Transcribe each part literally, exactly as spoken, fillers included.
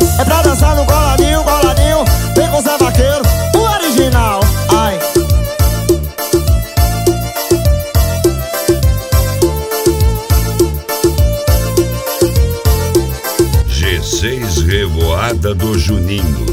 É pra dançar no coladinho, coladinho. Vem com Zé Vaqueiro, o original. Ai. G seis Revoada do Juninho.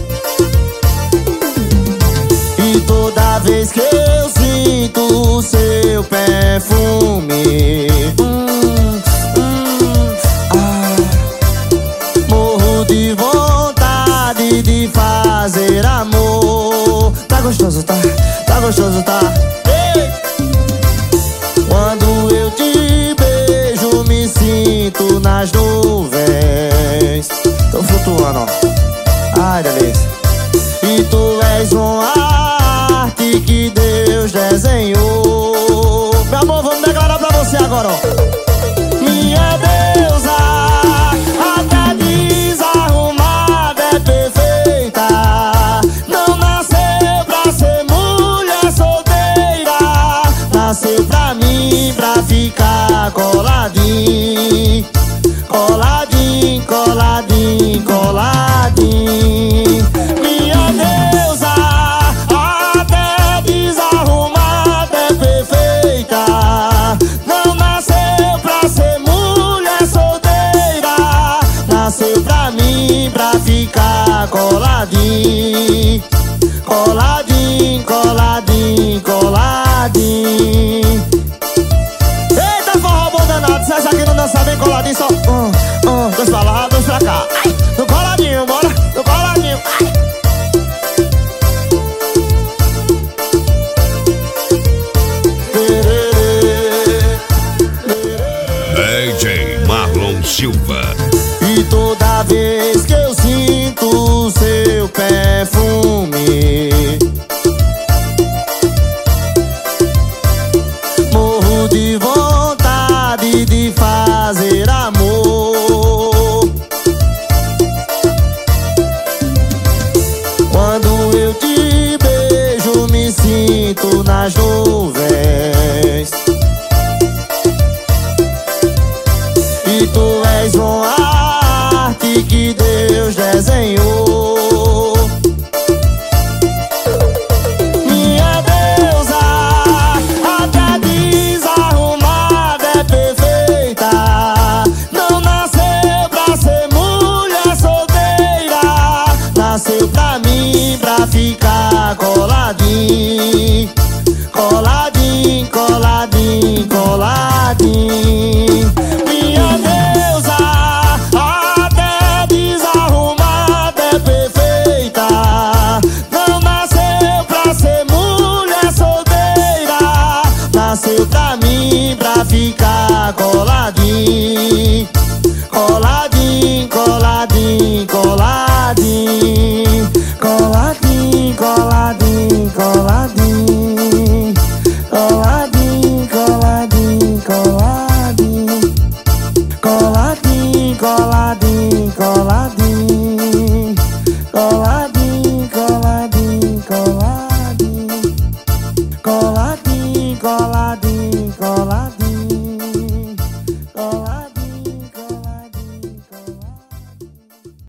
E toda vez que eu sinto o seu perfume, hum, hum, ah, morro de vontade de fazer amor. Tá gostoso, tá? Tá gostoso, tá? Ei! Quando eu te beijo, me sinto nas nuvens. Tô flutuando, ó. Ai, delícia. E tu és uma arte que Deus desenhou. Meu amor, vamos declarar pra você agora, ó. Minha deusa, até desarrumada é perfeita. Não nasceu pra ser mulher solteira. Nasceu pra mim, pra ficar coladinho. Coladinho, coladinho, coladinho. Minha deusa, até desarrumada é perfeita. Não nasceu pra ser mulher solteira. Nasceu pra mim, pra ficar coladinho. Coladinho, coladinho, coladinho. Eita, forró bom danado. Se essa aqui não dança bem coladinho, só um, um, dois pra lá, dois pra cá. Ai, no coladinho, bora, no coladinho. Ai. D J Marlon Silva. E toda vez que eu sinto o seu perfume, morro de vontade de fazer amor. Quando eu te beijo, me sinto nas nuvens. E tu és uma